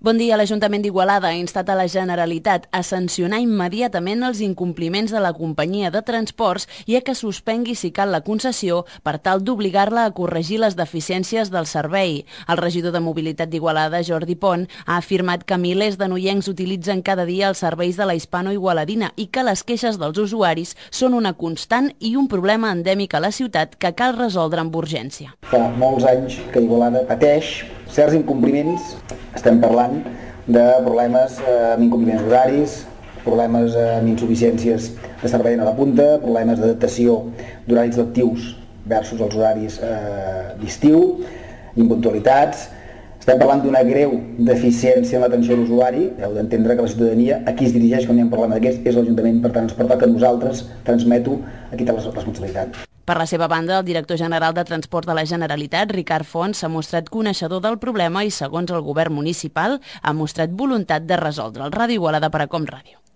Bon dia. L'Ajuntament d'Igualada ha instat a la Generalitat a sancionar immediatament els incompliments de la companyia de transports i a que suspengui, si cal, la concessió per tal d'obligar-la a corregir les deficiències del servei. El regidor de Mobilitat d'Igualada, Jordi Pont, ha afirmat que milers de noiencs utilitzen cada dia els serveis de la Hispano-Igualadina i que les queixes dels usuaris són una constant i un problema endèmic a la ciutat que cal resoldre amb urgència. Fa molts anys que Igualada pateix certs incompliments. Estem parlant de problemes amb incompliments horaris, problemes amb insuficiències de servei en hora punta, problemes d'adaptació d'horaris lectius versus els horaris d'estiu, impuntualitats. Estem parlant d'una greu deficiència en l'atenció a l'usuari. Heu d'entendre que la ciutadania a qui es dirigeix quan hi ha un problema d'aquests és l'Ajuntament, per tant ens pertoca a nosaltres, transmeto, aquí té la responsabilitat. Per la seva banda, el director general de Transport de la Generalitat, Ricard Font, s'ha mostrat coneixedor del problema i, segons el govern municipal, ha mostrat voluntat de resoldre'l. Ràdio Igualada per a Com Ràdio.